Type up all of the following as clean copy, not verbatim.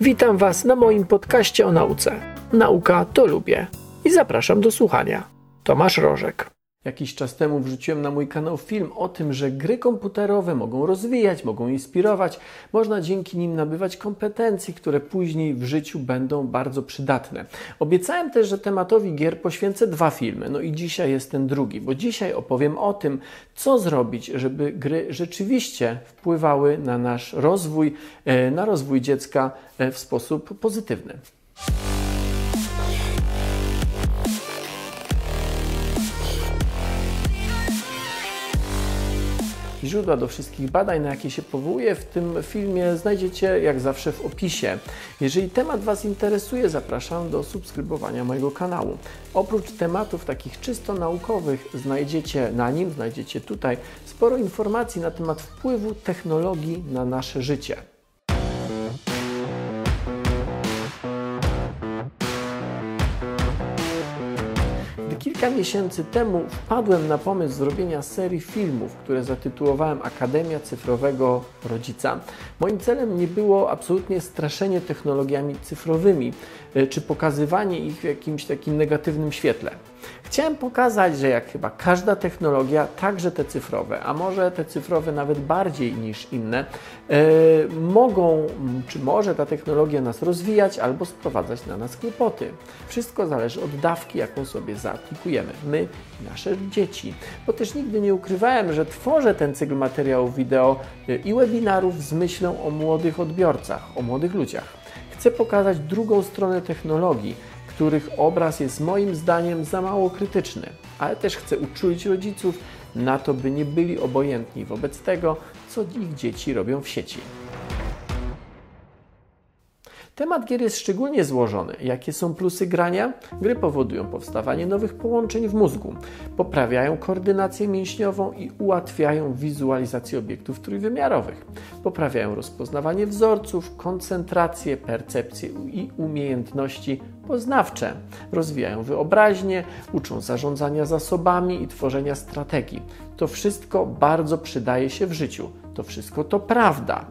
Witam Was na moim podcaście o nauce. Nauka to lubię i zapraszam do słuchania. Tomasz Rożek. Jakiś czas temu wrzuciłem na mój kanał film o tym, że gry komputerowe mogą rozwijać, mogą inspirować, można dzięki nim nabywać kompetencji, które później w życiu będą bardzo przydatne. Obiecałem też, że tematowi gier poświęcę 2 filmy, no i dzisiaj jest ten drugi, bo dzisiaj opowiem o tym, co zrobić, żeby gry rzeczywiście wpływały na nasz rozwój, na rozwój dziecka w sposób pozytywny. Źródła do wszystkich badań, na jakie się powołuję w tym filmie, znajdziecie jak zawsze w opisie. Jeżeli temat Was interesuje, zapraszam do subskrybowania mojego kanału. Oprócz tematów takich czysto naukowych znajdziecie tutaj sporo informacji na temat wpływu technologii na nasze życie. Kilka miesięcy temu wpadłem na pomysł zrobienia serii filmów, które zatytułowałem Akademia Cyfrowego Rodzica. Moim celem nie było absolutnie straszenie technologiami cyfrowymi, czy pokazywanie ich w jakimś takim negatywnym świetle. Chciałem pokazać, że jak chyba każda technologia, także te cyfrowe, a może te cyfrowe nawet bardziej niż inne, może ta technologia nas rozwijać albo sprowadzać na nas kłopoty. Wszystko zależy od dawki, jaką sobie zaaplikujemy, my i nasze dzieci. Bo też nigdy nie ukrywałem, że tworzę ten cykl materiałów wideo i webinarów z myślą o młodych odbiorcach, o młodych ludziach. Chcę pokazać drugą stronę technologii, których obraz jest moim zdaniem za mało krytyczny, ale też chcę uczulić rodziców na to, by nie byli obojętni wobec tego, co ich dzieci robią w sieci. Temat gier jest szczególnie złożony. Jakie są plusy grania? Gry powodują powstawanie nowych połączeń w mózgu, poprawiają koordynację mięśniową i ułatwiają wizualizację obiektów trójwymiarowych. Poprawiają rozpoznawanie wzorców, koncentrację, percepcję i umiejętności poznawcze. Rozwijają wyobraźnię, uczą zarządzania zasobami i tworzenia strategii. To wszystko bardzo przydaje się w życiu. To wszystko to prawda.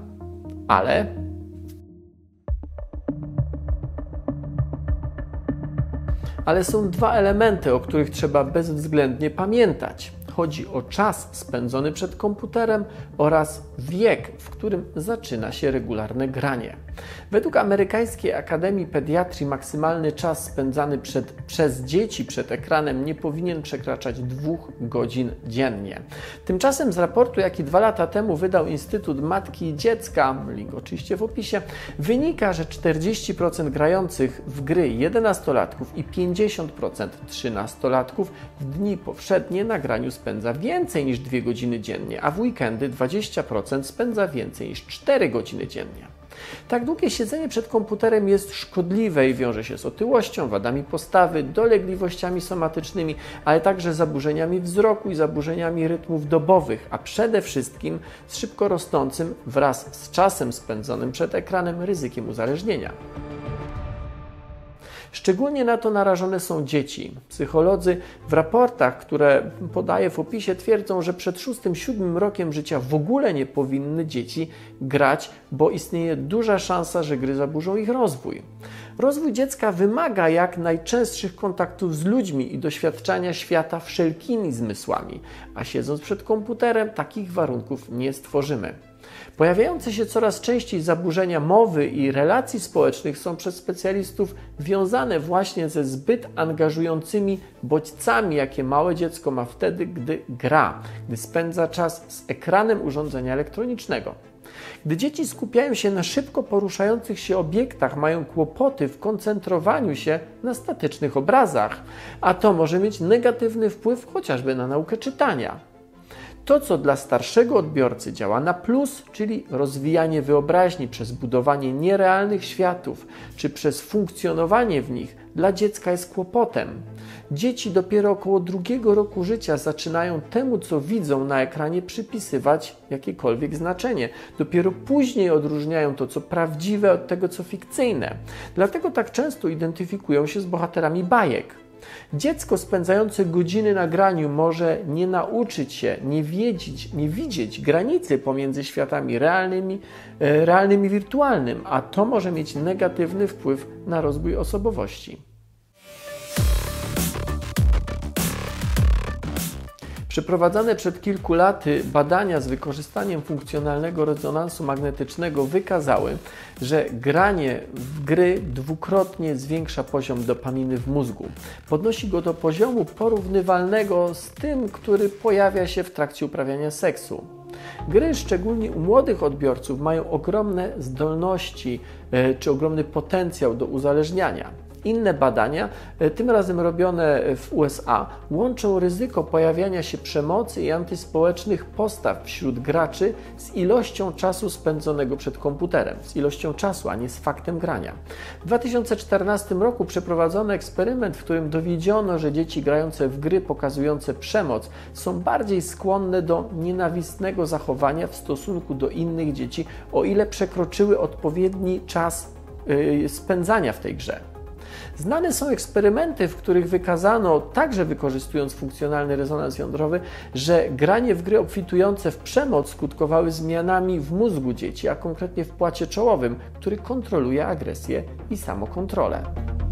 Ale są 2 elementy, o których trzeba bezwzględnie pamiętać. Chodzi o czas spędzony przed komputerem oraz wiek, w którym zaczyna się regularne granie. Według Amerykańskiej Akademii Pediatrii maksymalny czas spędzany przez dzieci przed ekranem nie powinien przekraczać 2 godzin dziennie. Tymczasem z raportu, jaki 2 lata temu wydał Instytut Matki i Dziecka, link oczywiście w opisie, wynika, że 40% grających w gry 11-latków i 50% 13-latków w dni powszednie na graniu spędza więcej niż 2 godziny dziennie, a w weekendy 20% spędza więcej niż 4 godziny dziennie. Tak długie siedzenie przed komputerem jest szkodliwe i wiąże się z otyłością, wadami postawy, dolegliwościami somatycznymi, ale także zaburzeniami wzroku i zaburzeniami rytmów dobowych, a przede wszystkim z szybko rosnącym wraz z czasem spędzonym przed ekranem ryzykiem uzależnienia. Szczególnie na to narażone są dzieci. Psycholodzy w raportach, które podaję w opisie, twierdzą, że przed 6-7 rokiem życia w ogóle nie powinny dzieci grać, bo istnieje duża szansa, że gry zaburzą ich rozwój. Rozwój dziecka wymaga jak najczęstszych kontaktów z ludźmi i doświadczania świata wszelkimi zmysłami, a siedząc przed komputerem takich warunków nie stworzymy. Pojawiające się coraz częściej zaburzenia mowy i relacji społecznych są przez specjalistów wiązane właśnie ze zbyt angażującymi bodźcami, jakie małe dziecko ma wtedy, gdy gra, gdy spędza czas z ekranem urządzenia elektronicznego. Gdy dzieci skupiają się na szybko poruszających się obiektach, mają kłopoty w koncentrowaniu się na statycznych obrazach, a to może mieć negatywny wpływ chociażby na naukę czytania. To, co dla starszego odbiorcy działa na plus, czyli rozwijanie wyobraźni przez budowanie nierealnych światów, czy przez funkcjonowanie w nich, dla dziecka jest kłopotem. Dzieci dopiero około 2 roku życia zaczynają temu, co widzą na ekranie, przypisywać jakiekolwiek znaczenie. Dopiero później odróżniają to, co prawdziwe, od tego, co fikcyjne. Dlatego tak często identyfikują się z bohaterami bajek. Dziecko spędzające godziny na graniu może nie nauczyć się, nie widzieć granicy pomiędzy światami realnym i wirtualnym, a to może mieć negatywny wpływ na rozwój osobowości. Przeprowadzane przed kilku laty badania z wykorzystaniem funkcjonalnego rezonansu magnetycznego wykazały, że granie w gry dwukrotnie zwiększa poziom dopaminy w mózgu. Podnosi go do poziomu porównywalnego z tym, który pojawia się w trakcie uprawiania seksu. Gry, szczególnie u młodych odbiorców, mają ogromne zdolności czy ogromny potencjał do uzależniania. Inne badania, tym razem robione w USA, łączą ryzyko pojawiania się przemocy i antyspołecznych postaw wśród graczy z ilością czasu spędzonego przed komputerem. Z ilością czasu, a nie z faktem grania. W 2014 roku przeprowadzono eksperyment, w którym dowiedziono, że dzieci grające w gry pokazujące przemoc są bardziej skłonne do nienawistnego zachowania w stosunku do innych dzieci, o ile przekroczyły odpowiedni czas spędzania w tej grze. Znane są eksperymenty, w których wykazano, także wykorzystując funkcjonalny rezonans jądrowy, że granie w gry obfitujące w przemoc skutkowały zmianami w mózgu dzieci, a konkretnie w płacie czołowym, który kontroluje agresję i samokontrolę.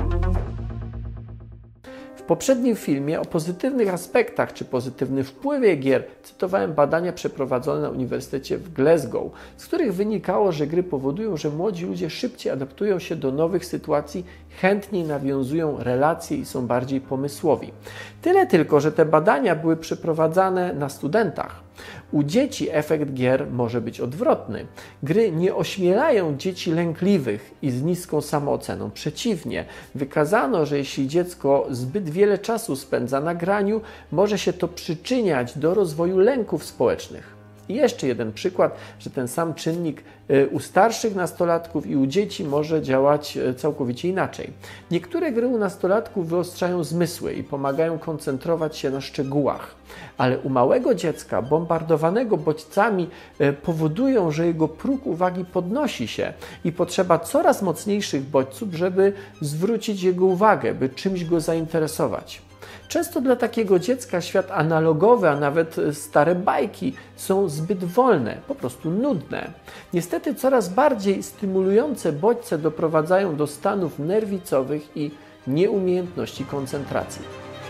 W poprzednim filmie o pozytywnych aspektach czy pozytywnym wpływie gier cytowałem badania przeprowadzone na Uniwersytecie w Glasgow, z których wynikało, że gry powodują, że młodzi ludzie szybciej adaptują się do nowych sytuacji, chętniej nawiązują relacje i są bardziej pomysłowi. Tyle tylko, że te badania były przeprowadzane na studentach. U dzieci efekt gier może być odwrotny. Gry nie ośmielają dzieci lękliwych i z niską samooceną. Przeciwnie, wykazano, że jeśli dziecko zbyt wiele czasu spędza na graniu, może się to przyczyniać do rozwoju lęków społecznych. I jeszcze jeden przykład, że ten sam czynnik u starszych nastolatków i u dzieci może działać całkowicie inaczej. Niektóre gry u nastolatków wyostrzają zmysły i pomagają koncentrować się na szczegółach, ale u małego dziecka bombardowanego bodźcami powodują, że jego próg uwagi podnosi się i potrzeba coraz mocniejszych bodźców, żeby zwrócić jego uwagę, by czymś go zainteresować. Często dla takiego dziecka świat analogowy, a nawet stare bajki są zbyt wolne, po prostu nudne. Niestety coraz bardziej stymulujące bodźce doprowadzają do stanów nerwicowych i nieumiejętności koncentracji.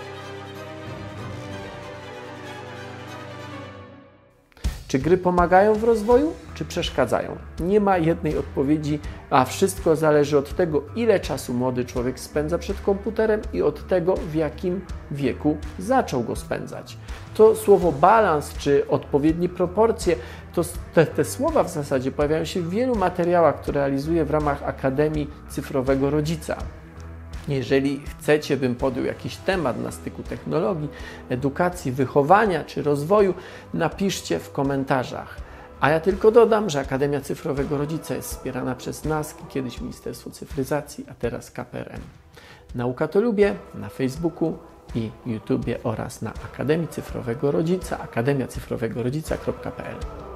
Czy gry pomagają w rozwoju, czy przeszkadzają? Nie ma jednej odpowiedzi, a wszystko zależy od tego, ile czasu młody człowiek spędza przed komputerem i od tego, w jakim wieku zaczął go spędzać. To słowo balans, czy odpowiednie proporcje, te słowa w zasadzie pojawiają się w wielu materiałach, które realizuję w ramach Akademii Cyfrowego Rodzica. Jeżeli chcecie, bym podjął jakiś temat na styku technologii, edukacji, wychowania czy rozwoju, napiszcie w komentarzach. A ja tylko dodam, że Akademia Cyfrowego Rodzica jest wspierana przez NASK, kiedyś Ministerstwo Cyfryzacji, a teraz KPRM. Nauka to lubię na Facebooku i YouTubie oraz na Akademii Cyfrowego Rodzica, akademiacyfrowegorodzica.pl.